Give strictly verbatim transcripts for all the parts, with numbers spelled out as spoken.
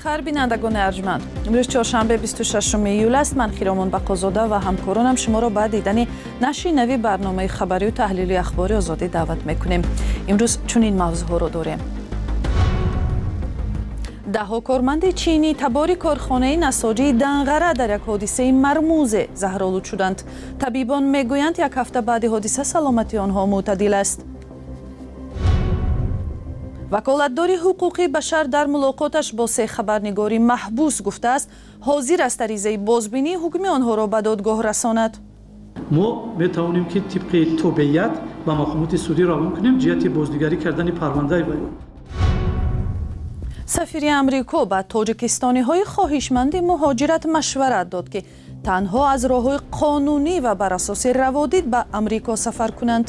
бахар бинандагони арҷманд. имрӯз чоршанбе бисту шашуми июл аст. ман Хиромон Бақозода ва ҳамкоронам шуморо ба дидани нашри нави барномаи хабарию таҳлили ахбори озодӣ даъват мекунем. имрӯз чунин мавзӯъҳоро дорем. даҳҳо корманди чинӣ табори корхонаи насоҷии Данғара дар як ҳодисаи мармузе заҳролуд шуданд. табибон мегӯянд як ҳафта баъди ҳодиса саломатии онҳо мӯътадил аст. ваколатдори ҳуқуқи башар дар мулоқоташ бо се хабарнигори маҳбус гуфтааст ҳозир аст аризаи бозбинӣ ҳукми онҳоро ба додгоҳ расонад. мо метавонем ки тибқи тобеият ба маҳкумати судӣ равон кунем ҷиҳати боздигарӣ кардани парвандаи вай. сафири амрико ба тоҷикистониҳои хоҳишманди муҳоҷират машварат дод ки танҳо аз роҳҳои қонунӣ ва бар асоси раводид ба амрико сафар кунанд.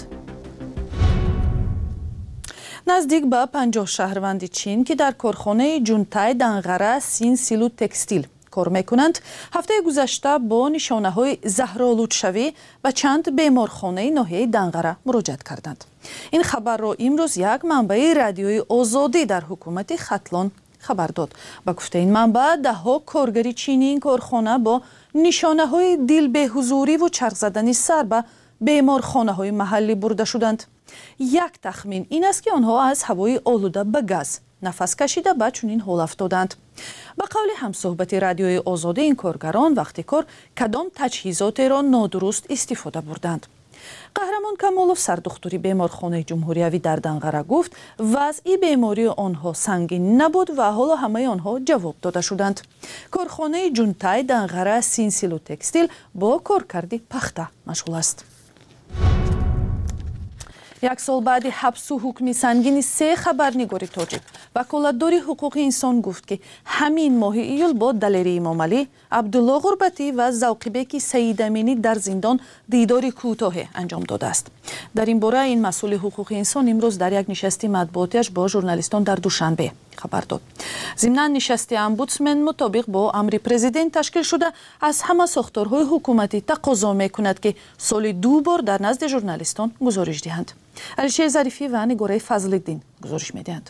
наздик ба панҷоҳ шаҳрванди чин ки дар корхонаи ҷунтай Данғара син силу текстил кор мекунанд ҳафтаи гузашта бо нишонаҳои заҳролудшавӣ ба чанд беморхонаи ноҳияи Данғара муроҷиат карданд. ин хабарро имрӯз як манбаи радиои озодӣ дар ҳукумати Хатлон хабар дод. ба гуфтаи ин манбаъ даҳҳо коргари чинии ин корхона бо нишонаҳои дилбеҳузуриву чархзадани сар ба беморхонаҳои маҳаллӣ бурда шуданд. як тахмин ин аст ки онҳо аз ҳавои олуда ба газ нафас кашида ба чунин ҳол афтоданд. ба қавли ҳамсӯҳбати радиои озодӣ ин коргарон вақти кор кадом таҷҳизотеро нодуруст истифода бурданд. қаҳрамон Камолов сардухтури беморхонаи ҷумҳуриявӣ дар Данғара гуфт вазъи бемории онҳо сангин набуд ва ҳоло ҳамаи онҳо ҷавоб дода шуданд. корхонаи ҷунтай Данғара син силу текстил бо коркарди пахта машғул аст. як сол баъди ҳабсу ҳукми сангини се хабарнигори тоҷик ваколатдори ҳуқуқи инсон гуфт ки ҳамин моҳи июл бо Далери Имомалӣ, Абдулло Ғурбатӣ ва Завқибеки Саидаминӣ дар зиндон дидори кӯтоҳе анҷом додааст. дар ин бора ин масъули ҳуқуқи инсон имрӯз дар як нишасти матбуотиаш бо журналистон дар Душанбе хабар дод. зимнан нишасти омбудсмен мутобиқ бо амри президент ташкил шуда аз ҳама сохторҳои ҳукуматӣ тақозо мекунад ки соли ду бор дар назди журналистон гузориш диҳанд. Алишер Зарифӣ ва Нигораи Фазлиддин гузориш медиҳанд.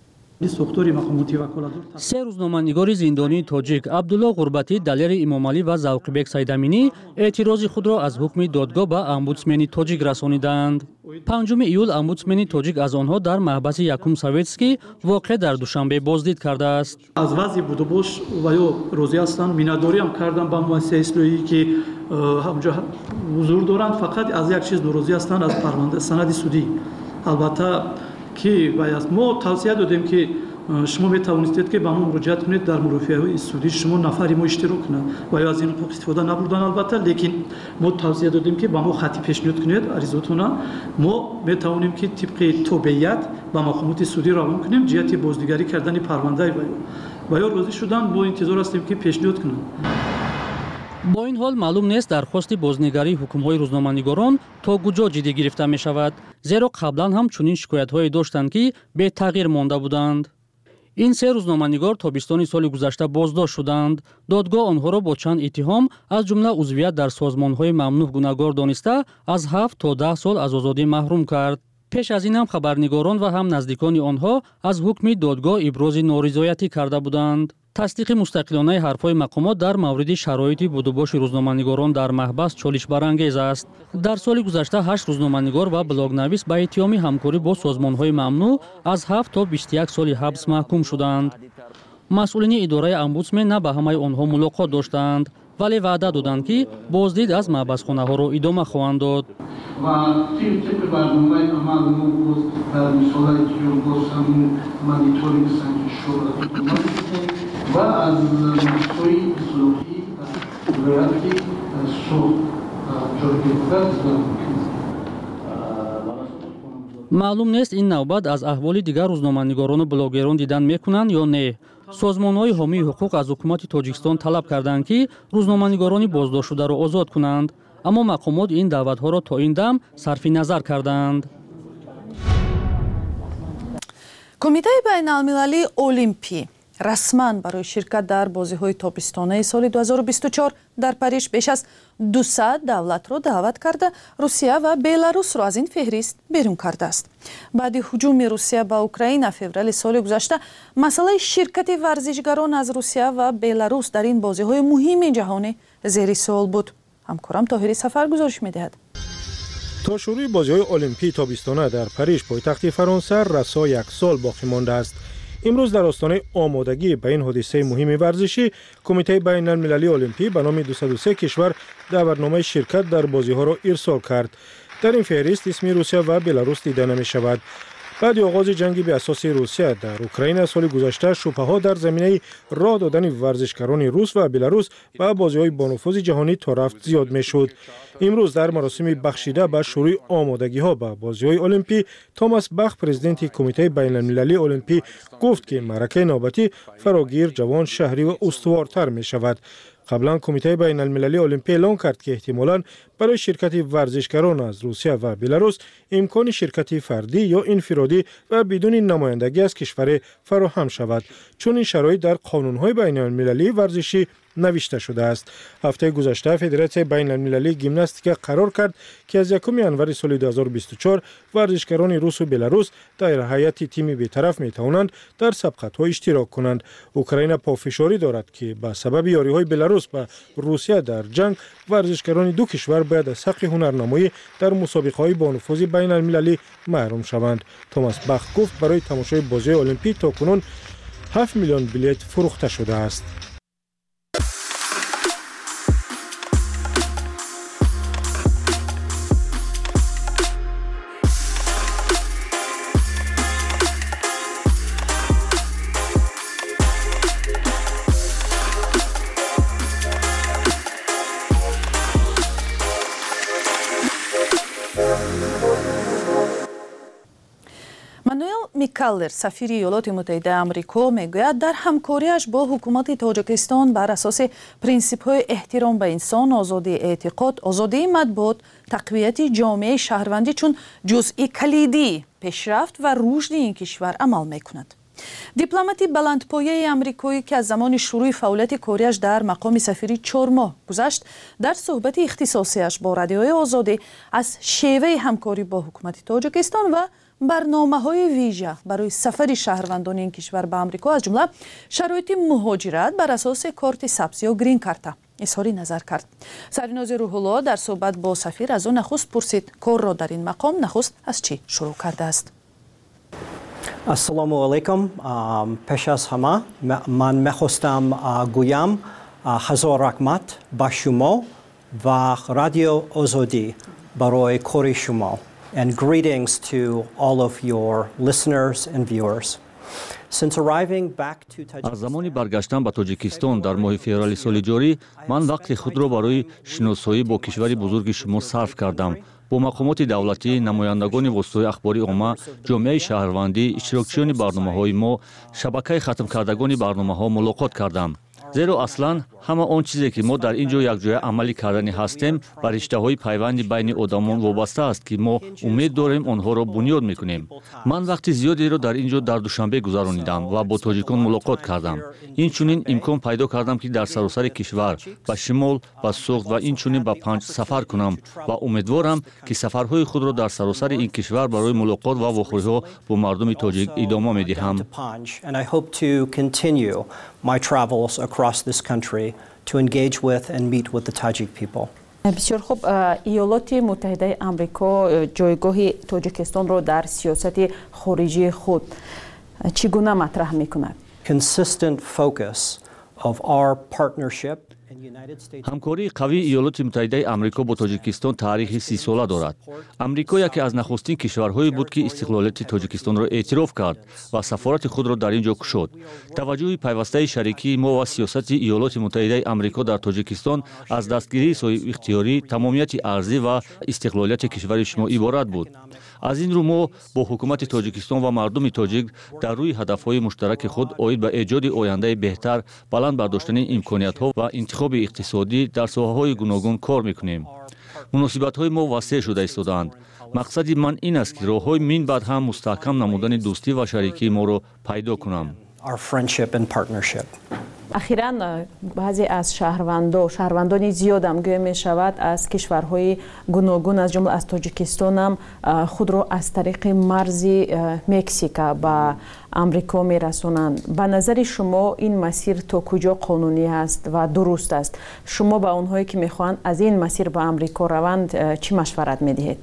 се рӯзноманигори зиндонии тоҷик Абдулло Ғурбатӣ, Далери Имомалӣ ва Завқибек Саидаминӣ эътирози худро аз ҳукми додгоҳ ба омбудсмени тоҷик расониданд. панҷуми июл омбудсмени тоҷик аз онҳо дар маҳбаси якум Советскӣ воқеъ дар Душанбе боздид кардааст. аз вазъи будубош ваё розӣ ҳастанд, миннатдориам кардам ба муассисаи ислоҳӣ ки ҳамҷо ҳузур доранд. фақат аз як чиз норозӣ ҳастанд, аз парванда санади судӣ. албатта ки мо тавсия додем ки шумо метавонистед ки ба мо муроҷиат кунед дар мурофиаҳои судӣ шумо нафари мо иштирок кунад ва ё аз ин ҳуқуқ истифода набурдан. албатта лекин мо тавсия додем ки ба мо хати пешниҳод кунед аризотона. мо метавонем ки тибқи тобеият ба маҳкумати судӣ равон кунем ҷиҳати боздигарӣ кардани парвандаи вай. ва ё розӣ шудан мо интизор ҳастем ки пешниҳод кунанд. бо ин ҳол маълум нест дархости бознигарии ҳукмҳои рӯзноманигорон то куҷо ҷиддӣ гирифта мешавад, зеро қаблан ҳам чунин шикоятҳое доштанд ки бетағйир монда буданд. ин се рӯзноманигор тобистони соли гузашта боздошт шуданд. додгоҳ онҳоро бо чанд иттиҳом аз ҷумла узвият дар созмонҳои мамнӯъ гунahгор дониста аз ҳафт то даҳ сол аз озодӣ маҳрум кард. пеш аз ин ҳам хабарнигорон ва ҳам наздикони онҳо аз ҳукми додгоҳ ибрози норизоятӣ карда буданд. тасдиқи мустақилонаи ҳарфҳои мақомот дар мавриди шароити будубоши рӯзноманигорон дар маҳбас чолишбарангез аст. дар соли гузашта ҳашт рӯзноманигор ва блогнавис ба иттиҳоми ҳамкорӣ бо созмонҳои мамнӯъ аз ҳафт то бисту як соли ҳабс маҳкум шуданд. масъулини идораи омбудсмен на ба ҳамаи онҳо мулоқот доштанд, вале ваъда доданд ки боздид аз маҳбасхонаҳоро идома хоҳанд дод. ва тибқи барномаи амал мо боз дар мисолаи ҷо боз ҳамин мониторинг санҷишро ва аз нақшҳои ислоҳӣ рояти суд ҷой гирифта маълум нест ин навбат аз аҳволи дигар рӯзноманигорону блогерон дидан мекунанд ё не. созмонҳои ҳомии ҳуқуқ аз ҳукумати Тоҷикистон талаб карданд ки рӯзноманигорони боздоштшударо озод кунанд, аммо мақомот ин даъватҳоро то ин дам сарфи назар карданд. кумитаи байналмилалии олимпӣ расман барои ширкат дар бозиҳои тобистонаи соли ду ҳазору бисту чор дар Париж беш аз дусад давлатро даъват карда, Русия ва Беларусро аз ин феҳрист берун кардааст. баъди ҳуҷуми Русия ба Украина феврали соли гузашта, масъалаи ширкати варзишгарон аз Русия ва Беларус дар ин бозиҳои муҳими ҷаҳонӣ зери суол буд. ҳамкорам Тоҳири Сафар гузориш медиҳад. то шурӯи бозиҳои олимпии тобистона дар Париж пойтахти Фаронса расо як сол боқӣ мондааст. имрӯз дар остонаи омодагӣ ба ин ҳодисаи муҳими варзишӣ Кумитаи байналмилалии олимпӣ ба номи дусаду се кишвар даъватномаи ширкат дар бозиҳоро ирсол кард. дар ин феҳрист исми Русия ва Беларус дида намешавад. баъди оғози ҷанги беасоси Русия дар Украина соли гузашта, шубҳаҳо дар заминаи роҳ додани варзишгарони рус ва Беларус ба бозиҳои бонуфузи ҷаҳонӣ то рафт зиёд мешуд. имрӯз дар маросими бахшида ба шурӯи омодагиҳо ба бозиҳои олимпӣ, Томас Бах, президенти Кумитаи байналмилалии олимпӣ, гуфт, ки маъракаи навбатӣ фарогир, ҷавон, шаҳрӣ ва устувортар мешавад. қаблан Кумитаи байналмилалии олимпӣ эълон кард, ки эҳтимолан барои ширкати варзишгарон аз Русия ва Беларус имкони ширкати фардӣ ё инфиродӣ ва бидуни намояндагӣ аз кишваре фароҳам шавад, чун ин шароит дар қонунҳои байналмилалии варзишӣ навишта шудааст. ҳафтаи гузашта Федератсияи байналмилалии гимнастика қарор кард, ки аз якуми январи соли ду ҳазору бисту чор варзишгарони русу Беларус дар ҳайати тими бетараф метавонанд дар сабқатҳо иштирок кунанд. Украина пофишорӣ дорад, ки ба сабаби ёриҳои Беларус ба Русия дар ҷанг, варзишгарони ду кишвар бояд аз ҳаққи ҳунарнамоӣ дар мусобиқаҳои бонуфузи байналмилалӣ маҳрум шаванд. Томас Бах гуфт, барои тамошои бозиҳои олимпӣ то кунун ҳафт миллион билет фурӯхта шудааст. мануэл микаллер, сафири Иёлоти Муттаҳидаи Амрико, мегӯяд, дар ҳамкориаш бо ҳукумати Тоҷикистон бар асоси принсипҳои эҳтиром ба инсон, озодии эътиқод, озодии матбуот, тақвияти ҷомеаи шаҳрвандӣ чун ҷузъи калидии пешрафт ва рушди ин кишвар амал мекунад. дипломати баландпояи амрикоӣ, ки аз замони шурӯи фаъолияти кориаш дар мақоми сафирӣ чор моҳ гузашт, дар суҳбати ихтисосиаш бо радиои Озодӣ аз шеваи ҳамкорӣ бо ҳукумати Тоҷикистон ва барномаҳои вижа барои сафари шаҳрвандони ин кишвар ба Амрико, аз ҷумла шароити муҳоҷират бар асоси корти сабз ё грин карта изҳори назар кард. Саринози Рӯҳулло дар суҳбат бо сафир аз ӯ нахуст пурсид, корро дар ин мақом нахуст аз чӣ шурӯъ кардааст. Ассалому алайкум. Пеш аз ҳама ман мехостам гӯям ҳазор раҳмат ба шумо ва радио Озодӣ барои кори шумо. And greetings to all of your listeners and viewers. Since arriving back to Tajikistan, аз замони баргаштан ба Тоҷикистон дар моҳи феврали соли ҷорӣ, ман вақти худро барои шиносоӣ бо кишвари бузурги шумо сарф кардам. бо мақомоти давлатӣ, намояндагони воситаҳои ахбори омма, ҷомеаи шаҳрвандӣ, иштирокчиёни барномаҳои мо, шабакаи хатмкардагони барномаҳо мулоқот кардам. зеро аслан ҳама он чизе ки мо дар ин ҷо якҷоя амалӣ кардани ҳастем, ба риштаҳои пайванди байни одамон вобаста аст, ки мо умед дорем онҳоро бунёд мекунем. ман вақти зиёдеро дар ин ҷо дар Душанбе гузаронидам ва бо тоҷикон мулоқот кардам. Инчунин имкон пайдо кардам, ки дар саросари кишвар ба шимол, ба суғд ва инчунин ба Панҷ сафар кунам ва умедворам, ки сафарҳои худро дар саросари ин кишвар барои мулоқот ва вохӯриҳо бо мардуми тоҷик идома медиҳам. My travels across this country to engage with and meet with the Tajik people. بسیار خوب. ایالات متحده آمریکا جایگاه تاجیکستان را در سیاست خارجی خود چگونه مطرح می‌کند؟ Consistent focus of our partnership. ҳамкории қавии иёлоти муттаҳидаи амрико бо тоҷикистон таърихи си сола дорад. амрико яке аз нахустин кишварҳое буд, ки истиқлолияти тоҷикистонро эътироф кард ва сафорати худро дар ин ҷо кушод. таваҷҷӯҳи пайвастаи шарикии мо ва сиёсати иёлоти муттаҳидаи амрико дар тоҷикистон аз дастгирии соҳибихтиёрӣ, тамомияти арзӣ ва истиқлолияти кишвари шумо иборат буд. аз ин рӯ мо бо ҳукумати тоҷикистон ва мардуми тоҷик дар рӯи ҳадафҳои муштараки худ оид ба эҷоди ояндаи беҳтар, баланд бардоштани имкониятҳо ва интихоби иқтисодӣ дар соҳаҳои гуногун кор мекунем. муносибатҳои мо васеъ шуда истодаанд. мақсади ман ин аст, ки роҳҳои мин баъд ҳам мустаҳкам намудани дӯстӣ ва шарикии моро пайдо кунам. our friendship and partnership. اخیراً بعضی از شهروندان شهروندانی زیاد هم گویا می شود از کشورهای گوناگون از جمله از تاجیکستان هم خود را از طریق مرز مکزیک به امریکا می رسونند. به نظر شما این مسیر تا کجا قانونی است و درست است؟ شما به اونهایی که می خواهند از این مسیر به امریکا روند چی مشورت می دهید؟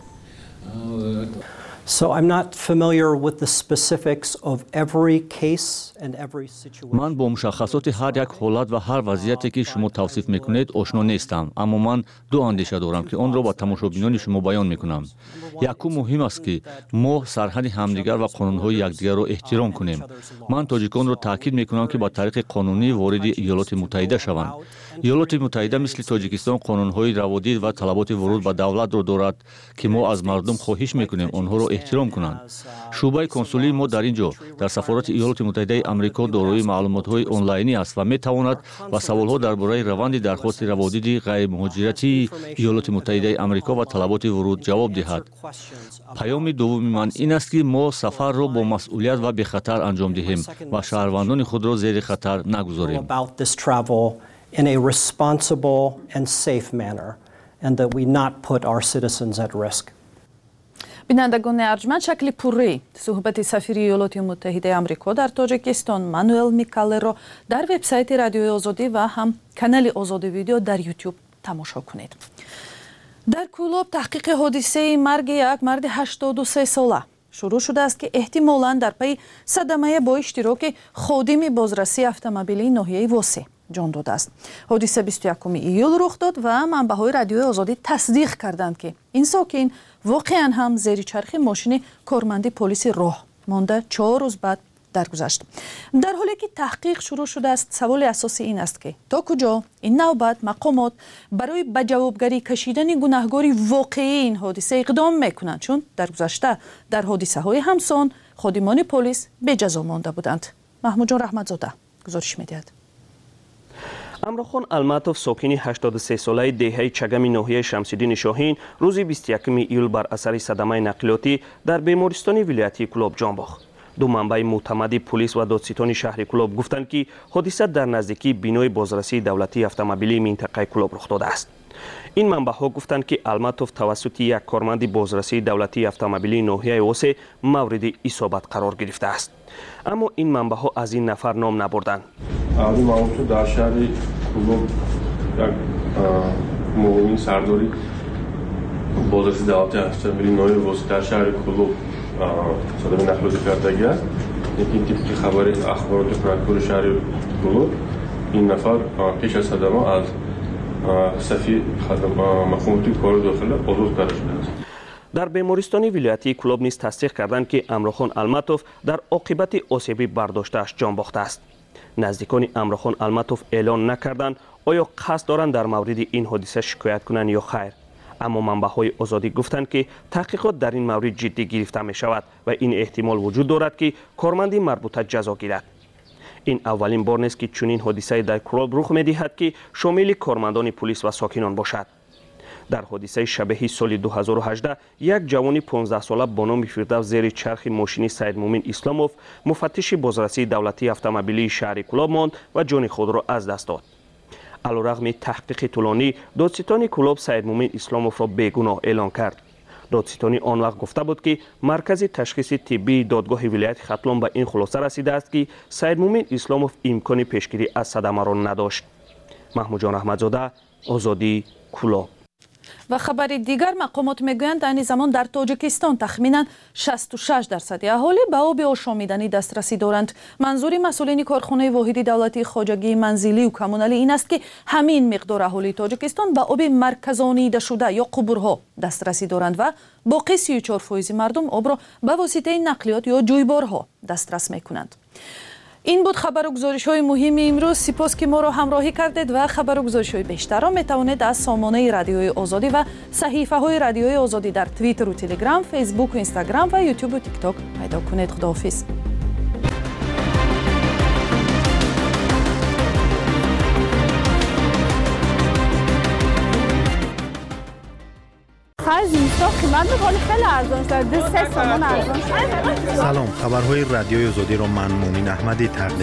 So I'm not familiar with the specifics of every case and every situation. من با مشخصات هر یک حالت و هر وضعیتی که شما توصیف میکنید آشنا نیستم، اما من دو اندیشه دارم که آن را با تماشابینان شما بیان میکنم. یکم مهم است که ما سرحد همدیگر و قانونهای یکدیگر را احترام کنیم. من تاجیکان را تاکید میکنم که با طریق قانونی وارد ایالات متحده شوند. ایالات متحده مثل تاجیکستان قانونهای روادید و طلبات ورود به دولت را دارد که ما از مردم خواهش میکنیم آنها را احترام کنند. شعبه کنسولی ما در اینجا در سفارت ایالات متحده آمریکا دارای معلومات‌های آنلاینی است و میتواند با سوال‌ها درباره روند درخواست روادید غیر مهاجرتی ایالات متحده آمریکا و طلبات ورود جواب دهد. پیام دوم من این است که ما سفر را با مسئولیت و به خطر انجام دهیم و شهروندان خود را زیر خطر نگذاریم. In a responsible and safe manner, and that we not put our citizens at risk. بینندگان ارجمند، شکل پوری صحبت سفیر ایالات متحده آمریکا در تاجیکستان مانوئل میکالر را در وبسایت رادیوی آزادی و هم کانال آزادی ویدیو در یوتیوب تماشا کنید. در کولوب تحقیق حادثه مرگ یک مرد هشتاد و سه ساله شروع شده است که احتمالاً در پی صدمه با اشتراک خادم بازرسی اتومبیلی ناحیه واسه جان داده است. حادثه بیست و یکم ایول رخ داد و منبع‌های رادیوی آزادی تصدیق کردند که این ساکن واقعاً هم زیر چرخ ماشین کارمند پلیس راه مانده چهار روز بعد درگذشت. در حالی که تحقیق شروع شده است، سوال اساسی این است که تا کجا این نوبت مقامات برای به جوابگری کشیدن گناهکاری واقعی این حادثه اقدام میکنند، چون در گذشته در حادثه های همسان خادمان پلیس به جزا مانده بودند. محمود جان رحمتزاده گزارش میدهد. امراخان الماتوف ساکن هشتاد و سه ساله دهه چگم ناحیه شمس‌الدین شاهین روز بیست و یکم ایول بر اثر صدمه نقلیاتی در بیمارستان ولایتی کلوب جان باخت. دو منبع معتمد پلیس و دادستان شهر کلوب گفتند که حادثه در نزدیکی بینای بازرسی دولتی اتومبیلی منطقه کلوب رخ داده است. این منبع ها گفتند که الماتوف توسط یک کارمند بازرسی دولتی اتومبیلی ناحیه واسه مورد اصابت قرار گرفته است. اما این منبع ها از این نفر نام نبردند. آقای معروف در شهر کلوب یک مقیم سرداری بازرسی دولتی اتومبیلی ناحیه واسه در شهر کلوب صدمه نقلیاتی کردگی است. این تیپ خبر اخبارات پرکور شهر کلوب این نفر پیش از صدمه از صفی مخموتی کار داخل آزاد کرده شده است. در بیمارستان ولایتی کلوب نیز تصدیق کردند که امراخان الماتوف در عاقبت آسیبی برداشته‌اش جان باخته است. نزدیکان امراخان الماتوف اعلان نکردند آیا قصد دارند در مورد این حادثه شکایت کنند یا خیر. اما منبع‌های آزادی گفتند که تحقیقات در این مورد جدی گرفته می شود و این احتمال وجود دارد که کارمند مربوطه جزا گیرد. این اولین بار نیست که چنین حادثه در کلوب رخ می دهد که شامل کارمندان پلیس و ساکنان باشد. در حادثه شبیه سال دو هزار و هجده یک جوان پانزده ساله با نام فردوس زیر چرخ ماشین سید مومن اسلاموف مفتش بازرسی دولتی اتومبیلی شهر کلوب ماند و جان خود را از دست داد. علیرغم تحقیق طولانی، دادستان کلوب سید مومن اسلاموف را بیگناه اعلان کرد. دادستانی آن وقت گفته بود که مرکز تشخیص طبی دادگاه ولایت ختلان به این خلاصه رسیده است که سید مومن اسلاموف امکان پیشگیری از صدمه را نداشت. محمود جان احمدزاده، آزادی، کلوب. و خبر دیگر مقامات میگویند در این زمان در تاجیکستان تخمینا شصت و شش درصد اهالی به آب آشامیدنی دسترسی دارند. منظور مسئولین کارخانه واحد دولتی خواجگی منزلی و کمونالی این است که همین مقدار اهالی تاجیکستان به آب مرکزانیده شده یا قبورها دسترسی دارند و باقی سی و چهار فیصد مردم آب را به واسطه نقلیات یا جویبارها دسترس میکنند. این بود خبر و گزارش های مهم امروز. سپاس که ما را همراهی کردید و خبر و گزارش های بیشتر را میتوانید از سامانه رادیوی آزادی و صحیفه های رادیوی آزادی در توییتر و تلگرام، فیسبوک و اینستاگرام و یوتیوب و تیک تاک پیدا کنید. خداحافظ. آخر زمستان قیمت میکنه خیلی ارزان شده، دو سه تومان ارزان شده. سلام، خبرهای رادیوی آزادی را من مومین احمدی تقدیم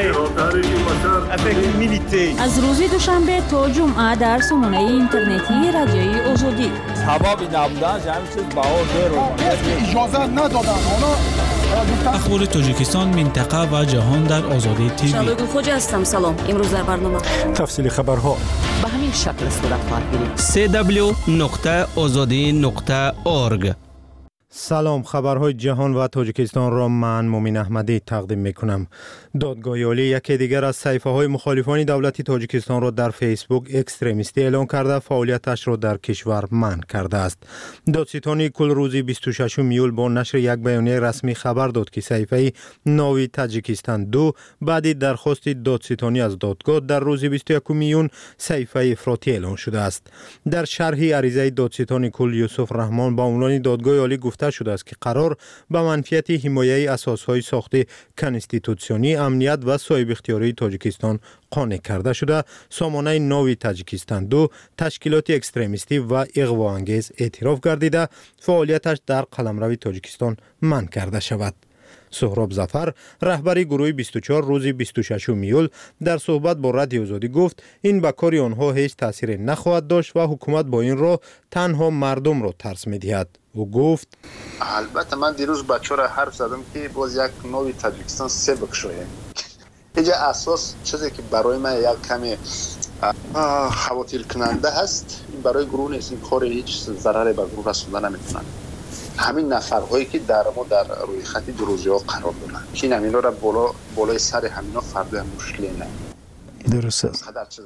می‌کنم. از روز دوشنبه تا جمعه در سامانه اینترنتی رادیوی آزادی. سبب نبودن همین چیز بهار داره. اجازه ندادن اونا. اخبار تاجیکستان، منطقه و جهان در آزادی تیوی. شبگون خوجا هستم. سلام. امروز در برنامه تفصیل خبرها به همین شکل صورت خواهد گرفت. سی دبلیو نقطه آزادی نقطه اورگ. سلام، خبرهای جهان و تاجیکستان را من مومین احمدی تقدیم میکنم. دادگاه عالی یکی دیگر از صحیفه های مخالفان دولتی تاجیکستان را در فیسبوک اکستریمیستی اعلان کرده فعالیتش را در کشور منع کرده است. دادستانی کل روز بیست و ششم ایول با نشر یک بیانیه رسمی خبر داد که صحیفه ناوی تاجیکستان دو بعد درخواست دادستانی از دادگاه در روز بیست و یکم ایون صحیفه افراطی اعلان شده است. در شرح عریضه دادستانی کل یوسف رحمان با عنوان دادگاه عالی گفته شده است که قرار به منفیت حمایه اساسهای ساخت کنستیتوسیونی، امنیت و صاحب اختیاری تاجیکستان قانع کرده شده سامانه ناوی تاجیکستان دو تشکیلات اکستریمیستی و اغوا انگیز اعتراف گردیده فعالیتش در قلمرو تاجیکستان منع کرده شود. سهراب ظفر رهبری گروه بیست و چهار روز بیست و ششم ایول در صحبت با رادیو آزادی گفت این به کار آنها هیچ تاثیر نخواهد داشت و حکومت با این راه تنها مردم را ترس می‌دهد. او گفت البته من دیروز بچه را حرف زدم که باز یک نوی تاجیکستان سه بکشویم. اینجا اساس چیزی که برای من یک کمی خواتیل کننده هست، این برای گروه نیست، این کار هیچ ضرری به گروه رسونده نمیتونن. همین نفرهایی که در ما در روی خط دروزی ها قرار دارن که همینا را بالا بالای سر همینا فردا مشکلی نه. درست است.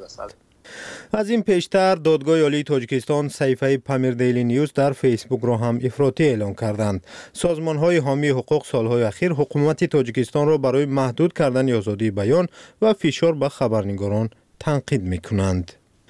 از این پیشتر دادگاه عالی تاجیکستان صحیفه پامیر دیلی نیوز در فیسبوک را هم افراطی اعلان کردند. سازمان‌های حامی حقوق سالهای اخیر حکومت تاجیکستان را برای محدود کردن آزادی بیان و فشار به خبرنگاران تنقید می‌کنند.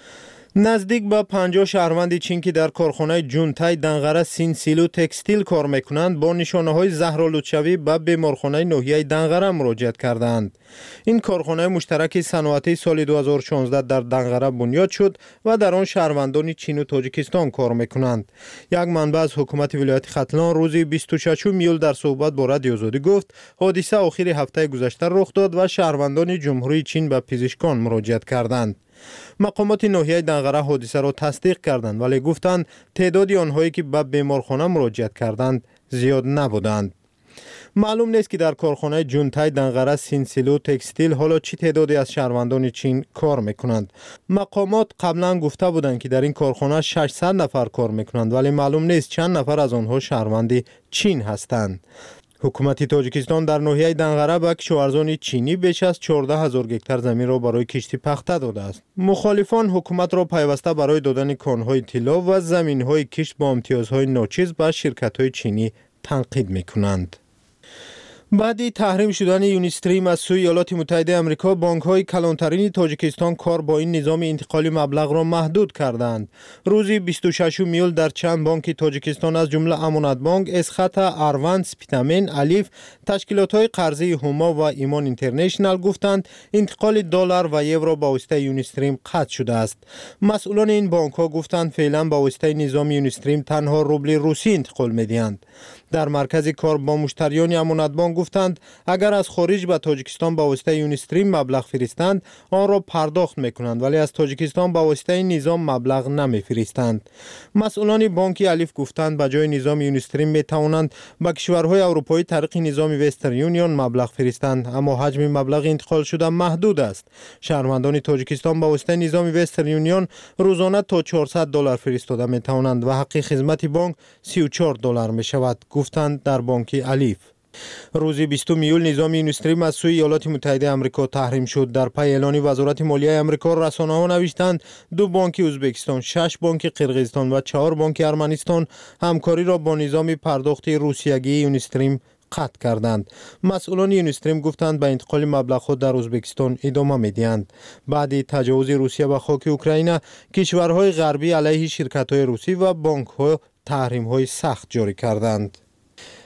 نزدیک به پنجاه شهروند چین که در کارخانه جونتای دنغره سین سیلو تکستیل کار میکنند با نشانه‌های زهرآلودشوی به بیمارخانه ناحیه دنغره مراجعت کردند. این کارخانه مشترک صنعتی سال دو هزار و شانزده در دنغره بنیاد شد و در آن شهروندان چین و تاجیکستان کار میکنند. یک منبع از حکومت ولایت ختلان روز بیست و ششم ایول در صحبت با رادیو آزادی گفت حادثه آخر هفته گذشته رخ داد و شهروندان جمهوری چین به پزشکان مراجعت کردند. مقامات ناحیه دنغره حادثه را تصدیق کردند ولی گفتند تعداد آنهایی که به بیمارخانه مراجعت کردند زیاد نبودند. معلوم نیست که در کارخانه جونتای دنغره سینسیلو تکستیل حالا چی تعدادی از شهروندان چین کار میکنند. مقامات قبلا گفته بودند که در این کارخانه ششصد نفر کار میکنند ولی معلوم نیست چند نفر از آنها شهروند چین هستند. حکومت تاجیکستان در ناحیه دنغره به کشاورزان چینی بیش از چهارده هزار گکتار زمین را برای کشتی پخته داده است. مخالفان حکومت را پیوسته برای دادن کانهای طلا و زمینهای کشت با امتیازهای ناچیز به شرکت‌های چینی تنقید می‌کنند. بعد تحریم شدن یونیستریم از سوی ایالات متحده آمریکا، بانک‌های کلانترین تاجیکستان کار با این نظام انتقالی مبلغ را محدود کردند. روز بیست و ششم ایول در چند بانک تاجیکستان از جمله امانت بانک، اسخط، اروند، سپیتامین، الیف، تشکیلات‌های قرضه هوما و ایمان اینترنشنال گفتند انتقال دلار و یورو با واسطه یونیستریم قطع شده است. مسئولان این بانک‌ها گفتند فعلا با واسطه نظام یونیستریم تنها روبل روسی انتقال می‌دهند. در مرکز کار با مشتریان امانت بانک گفتند اگر از خارج به تاجیکستان با واسطه یونیستریم مبلغ فرستند آن را پرداخت میکنند ولی از تاجیکستان با واسطه نظام مبلغ نمیفرستند. مسئولان بانک الیف گفتند به جای نظام یونیستریم میتوانند به کشورهای اروپایی طریق نظام وسترن یونیون مبلغ فرستند اما حجم مبلغ انتقال شده محدود است. شهروندان تاجیکستان با واسطه نظام وسترن یونیون روزانه تا چهارصد دلار فرستاده میتوانند و حق خدمت بانک سی و چهار دلار میشود، گفتند در بانک الیف. روز بیستم ایول نظام یونیستریم از سوی ایالات متحده آمریکا تحریم شد. در پی اعلان وزارت مالیه آمریکا رسانه‌ها نوشتند دو بانک ازبکستان، شش بانک قرقیزستان و چهار بانک ارمنستان همکاری را با نظام پرداخت روسیگی یونیستریم قطع کردند. مسئولان یونیستریم گفتند به انتقال مبلغ‌ها در ازبکستان ادامه می‌دهند. بعد تجاوز روسیه به خاک اوکراین، کشورهای غربی علیه شرکت‌های روسی و بانک‌ها تحریم‌های سخت جاری کردند.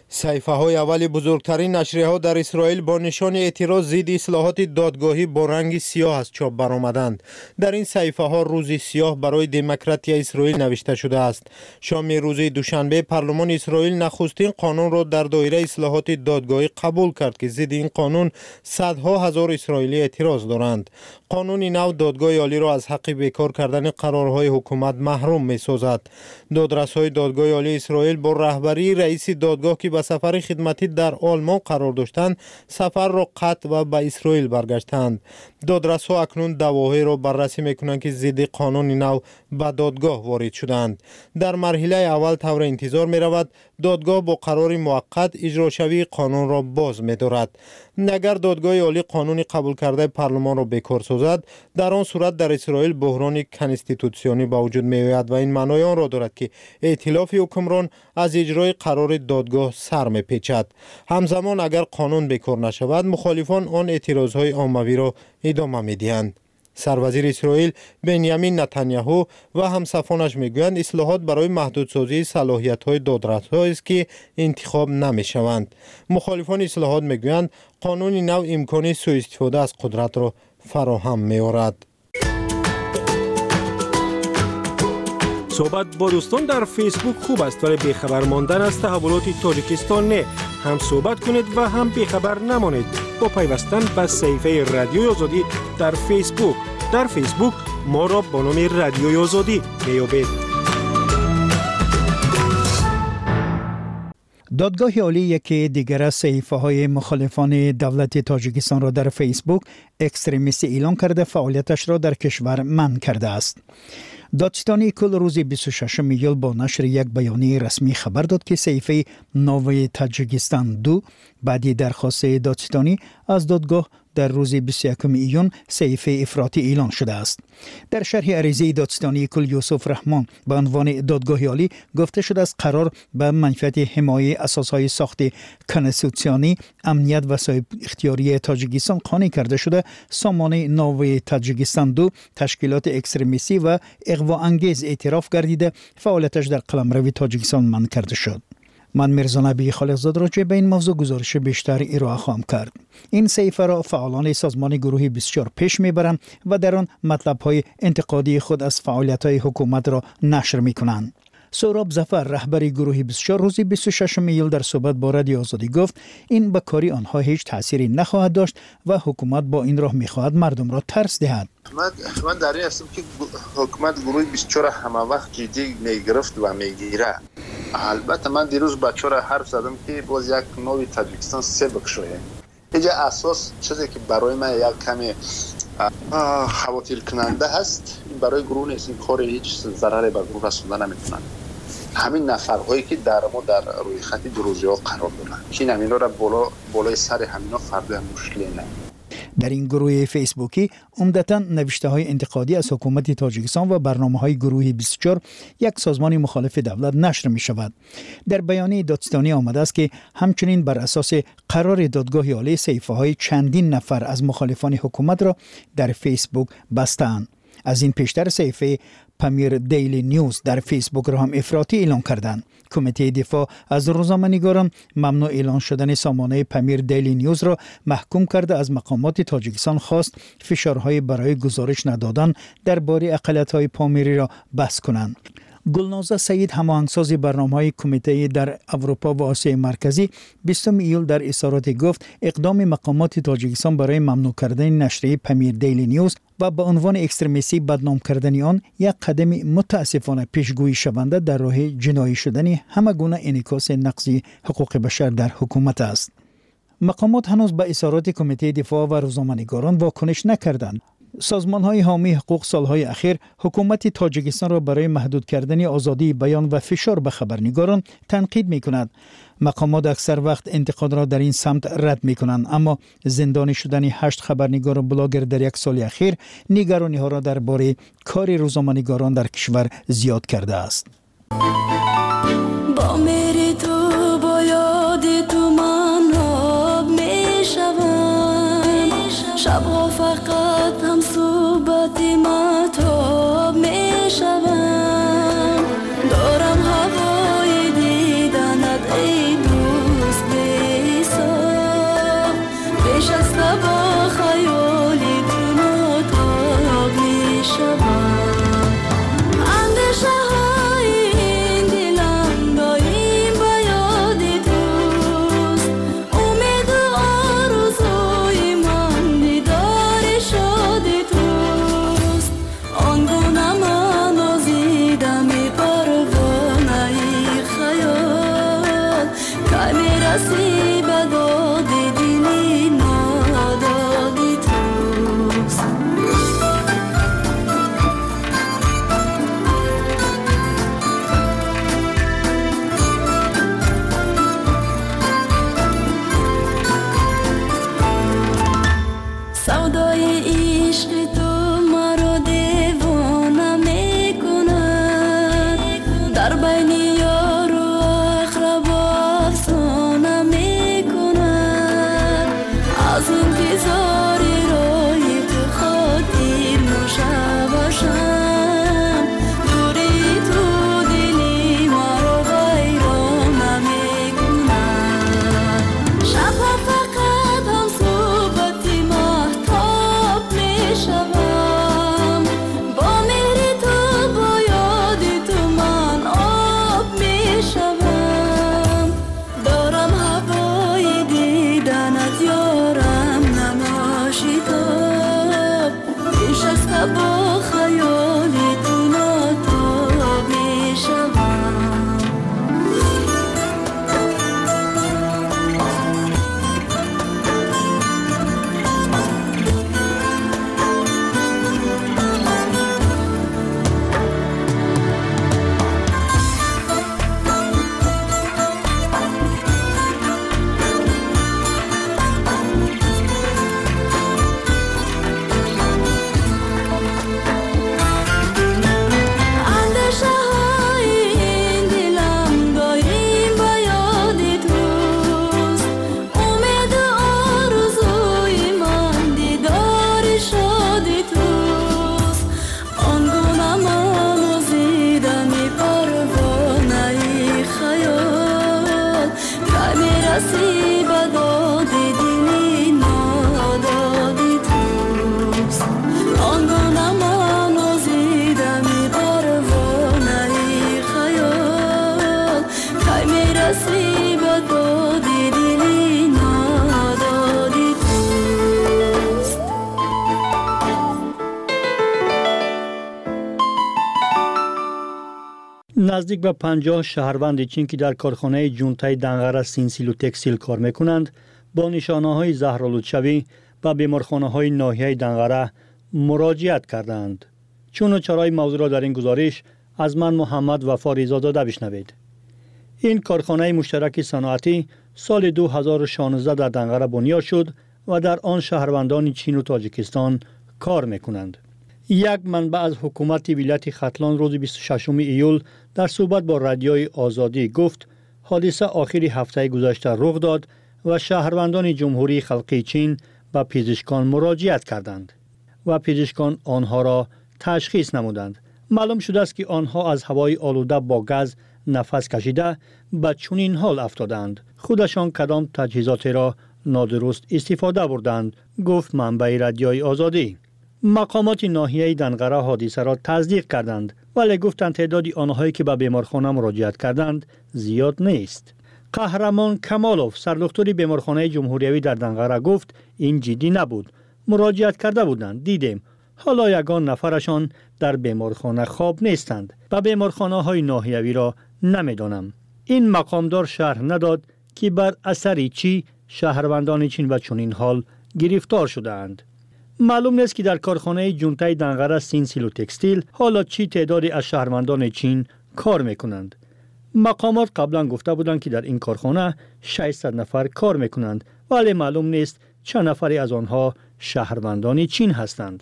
صحیفه‌های اول بزرگترین نشریه‌ها در اسرائیل با نشان اعتراض ضد اصلاحات دادگاهی با رنگ سیاه از چاپ برآمدند. در این صحیفه‌ها روزی سیاه برای دموکراسی اسرائیل نوشته شده است. شام روز دوشنبه پارلمان اسرائیل نخستین قانون را در دایره اصلاحات دادگاهی قبول کرد که ضد این قانون صدها هزار اسرائیلی اعتراض دارند. قانون نو دادگاه عالی را از حق بیکار کردن قرارهای حکومت محروم می‌سازد. دادرس‌های دادگاه عالی اسرائیل با رهبری رئیس دادگاه که به سفر خدمتی در آلمان قرار داشتند سفر را قطع و به اسرائیل برگشتند. دادرس‌ها اکنون دعواهایی را بررسی می‌کنند که ضد قانون نو به دادگاه وارد شدند. در مرحله اول طور انتظار می‌رود دادگاه با قرار موقت اجراشوی قانون را باز می‌دارد. اگر دادگاه عالی قانون قبول کرده پارلمان را بیکار سازد، در آن صورت در اسرائیل بحران کنستیتوسیونی به وجود می‌آید و این معنای آن را دارد که ائتلاف حکمران از اجرای قرار دادگاه سر می‌پیچد. همزمان اگر قانون بیکار نشود، مخالفان آن اعتراض‌های عمومی را ادامه می‌دهند. سروزیر اسرائیل بنیامین نتانیاهو و همصفانش میگویند اصلاحات برای محدودسازی صلاحیت‌های دادرس‌ها است که انتخاب نمی‌شوند. مخالفان اصلاحات میگویند قانون نو امکان سوء استفاده از قدرت را فراهم می‌آورد. صحبت با دوستان در فیسبوک خوب است ولی بیخبر ماندن از تحولات تاجیکستان نه. هم صحبت کنید و هم بیخبر نمانید با پیوستن به صفحه رادیوی آزادی در فیسبوک. در فیسبوک ما را با نام رادیوی آزادی میابید. دادگاه عالی یکی دیگر از صحیفه‌های مخالفان دولت تاجیکستان را در فیسبوک اکستریمیستی اعلام کرده فعالیتش را در کشور منع کرده است. دادستانی کل روز بیست و ششم ایول با نشر یک بیانیه رسمی خبر داد که صحیفه نوی تاجیکستان دو بعدی درخواست دادستانی از دادگاه در روز بیست و یکم ایون صحیفه افراطی اعلان شده است. در شرح عریضه دادستانی کل یوسف رحمان به عنوان دادگاه عالی گفته شده است قرار به منفعت حمایت اساسهای ساخت کنستیتوسیونی، امنیت و صاحب اختیاری تاجیکستان قانع کرده شده سامانه نوی تاجیکستان دو تشکیلات اکستریمیستی و اغوا انگیز اعتراف گردیده فعالیتش در قلمرو تاجیکستان منع کرده شد. من میرزا نبی خالقزاد راجع به این موضوع گزارش بیشتر ارائه خواهم کرد. این صحیفه را فعالان سازمان گروه بیست و چهار پیش میبرند و در آن مطلب‌های انتقادی خود از فعالیت‌های حکومت را نشر می‌کنند. سهراب ظفر رهبر گروه بیست و چهار روز بیست و ششم ایول در صحبت با رادیو آزادی گفت این به کاری آنها هیچ تأثیری نخواهد داشت و حکومت با این راه می‌خواهد مردم را ترس دهد. من من در این هستم که حکومت گروه بیست و چهار همه وقت جدی میگرفت و میگیره. البته من دیروز بچه را حرف زدم که باز یک نوی تاجیکستان سه بکشویه. اینجا اساس چیزی که برای من یک کمی خواتیل کننده هست این برای گروه نیست. این کار هیچ ضرری به گروه رسونده نمیتونن. همین نفرهایی که در ما در روی خط دروزی ها قرار دارن که همینا را بالا بالای سر همینا فرد مشکلی نه. در این گروه فیسبوکی عمدتاً نوشته های انتقادی از حکومت تاجیکستان و برنامه های گروه بیست و چهار یک سازمان مخالف دولت نشر می شود. در بیانیه دادستانی آمده است که همچنین بر اساس قرار دادگاه عالی صحیفه های چندین نفر از مخالفان حکومت را در فیسبوک بستند. از این پیشتر صحیفه پامیر دیلی نیوز در فیسبوک را هم افراطی اعلام کردند. کمیته دفاع از روزنامه‌نگاران ممنوع اعلان شدن سامانه پامیر دیلی نیوز را محکوم کرده از مقامات تاجیکستان خواست فشارهای برای گزارش ندادن درباره اقلیت‌های پامیری را بس کنند. گلنازه سعید هماهنگساز برنامه‌های کمیته در اروپا و آسیای مرکزی بیستم ایول در اظهارات گفت اقدام مقامات تاجیکستان برای ممنوع کردن نشریه پامیر دیلی نیوز و به عنوان اکستریمیستی بدنام کردن آن یک قدم متاسفانه پیشگویی شونده در راه جنایی شدن همه گونه انعکاس نقض حقوق بشر در حکومت است. مقامات هنوز به اظهارات کمیته دفاع و روزنامه‌نگاران واکنش نکردند. سازمان‌های حامی حقوق سالهای اخیر حکومت تاجیکستان را برای محدود کردن آزادی بیان و فشار به خبرنگاران تنقید می‌کند. مقامات اکثر وقت انتقاد را در این سمت رد می‌کنند، اما زندانی شدن هشت خبرنگار و بلاگر در یک سال اخیر نگرانی‌ها را درباره کار روزنامه‌نگاران در کشور زیاد کرده است. با میری تو با یاد تو من آب میشوم، شب‌ها فقط هم صحبت مهتاب میشوم، دارم هوای دیدنت ای دور میرسی به داد دلی نادادی توست. سودای عشق تو مرا دیوانه میکند، در بین یار و اقرب افسانه میکند. از انتظار راهی تو خاطر نشوشم، دوری تو دلی مرا ویرانه میکند. شب فقط هم صحبتی مهتاب میشوم، با مهر تو با یاد تو من آب میشوم. دارم هوای دیدنت یارم نماشیتاب، نشسته با خیال تو ناتاب میشوم. اندیشه های این دلم دایم به یاد توست، امید و آرزوی من دیدار شاد توست. آنگونه من آزیدم پروانه خیال، که میرسی به داد دلی نادادی توست. آنگونه من آزیدم پروانه خیال، که میرسی به داد دلی نادادی توست. نزدیک به پنجاه شهروند چین که در کارخانه جونتای دنغره سینسیل و تکستیل کار میکنند با نشانه های زهرآلودشوی و بیمارخانه های ناحیه دنغره مراجعت کردند. چون و چرای موضوع را در این گزارش از من محمد وفا رضازاده بشنوید. این کارخانه مشترک صنعتی سال دو هزار و شانزده در دنغره بنیاد شد و در آن شهروندان چین و تاجیکستان کار میکنند. یک منبع از حکومت ولایت ختلان روز بیست و ششم ایول در صحبت با رادیوی آزادی گفت حادثه آخر هفته گذشته رخ داد و شهروندان جمهوری خلقی چین به پزشکان مراجعت کردند و پزشکان آنها را تشخیص نمودند. معلوم شده است که آنها از هوای آلوده با گاز نفس کشیده به چنین حال افتادند. خودشان کدام تجهیزات را نادرست استفاده بردند، گفت منبع رادیوی آزادی. مقامات ناحیه دنغره حادثه را تصدیق کردند ولی گفتند تعداد آنهایی که به بیمارخانه مراجعت کردند زیاد نیست. قهرمان کمالوف سردکتر بیمارخانه جمهوریوی در دنغره گفت این جدی نبود. مراجعت کرده بودند، دیدیم. حالا یگان نفرشان در بیمارخانه خواب نیستند. به بیمارخانه های ناحیوی را نمیدانم. این مقامدار شرح نداد که بر اثر چی شهروندان چین و چنین حال گرفتار شده‌اند. معلوم نیست که در کارخانه جونتای دنغره سینسیل و تکستیل حالا چی تعدادی از شهروندان چین کار میکنند. مقامات قبلا گفته بودند که در این کارخانه ششصد نفر کار میکنند ولی معلوم نیست چند نفری از آنها شهروندان چین هستند.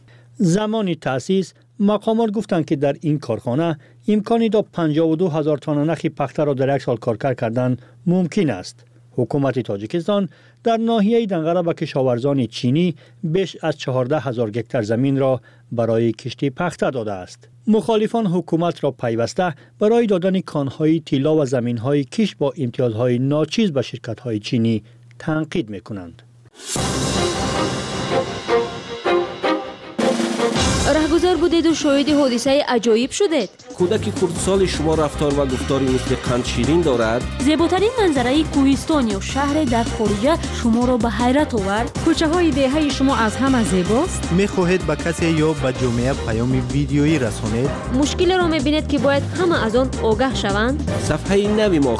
زمان تأسیس مقامات گفتند که در این کارخانه امکانی دا پنجاه و دو هزار تن نخ پخته را در یک سال کار کردن ممکن است. حکومت تاجیکستان در ناحیه دنغره به کشاورزان چینی بیش از چهارده هزار گکتار زمین را برای کشتی پخته داده است. مخالفان حکومت را پیوسته برای دادن کانهای طلا و زمینهای کش با امتیازهای ناچیز به شرکت‌های چینی تنقید می‌کنند. رهگذر بودید و شاهد حادثه عجایب شدید. کودک خردسال شما رفتار و گفتاری مثل قند شیرین دارد. زیباترین منظره کوهستان یا شهر در خارج شما را به حیرت آورد. کوچه های دهه شما از همه زیباست. می‌خواهید به کسی یا به جامعه پیام ویدیویی رسانید؟ مشکل را می‌بینید که باید همه از آن آگاه شوند. صفحه نوی ما